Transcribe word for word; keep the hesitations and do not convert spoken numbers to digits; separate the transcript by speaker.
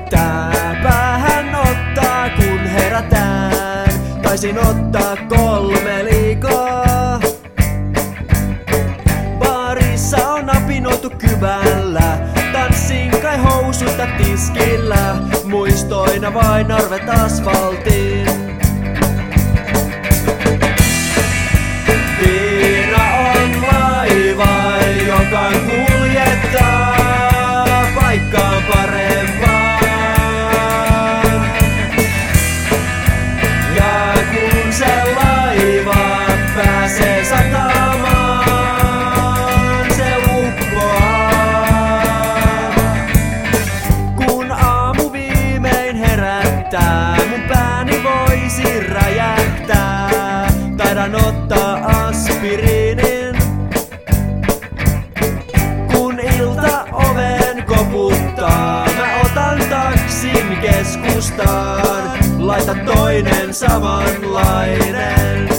Speaker 1: Mitä päähän ottaa kun herätään? Taisin ottaa kolme liikaa. Baarissa on apinoitu kyvällä. Tanssin kai housutta tiskillä. Muistoina vain arvet asfaltiin. Viina on laiva, joka kuljettaa paikkaan parempaan. Ja kun se laiva pääsee satamaan, se uppoaa. Kun aamu viimein herättää, mun pääni voisi räjähtää. Taidan ottaa aspiriinin, kun ilta oven koputtaa. Mä otan taksin keskustaan, laita toinen samanlainen.